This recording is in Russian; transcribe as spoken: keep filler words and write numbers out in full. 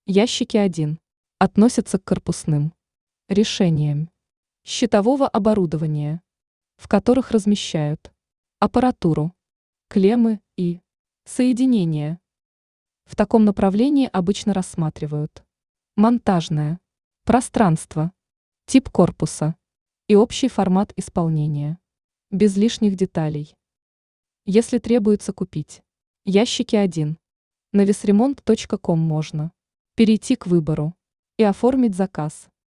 Ящики один относятся к корпусным решениям щитового оборудования, в которых размещают аппаратуру, клеммы и соединения. В таком направлении обычно рассматривают монтажное пространство, тип корпуса и общий формат исполнения, без лишних деталей. Если требуется купить ящики один, на весремонт точка ком можно перейти к выбору и оформить заказ.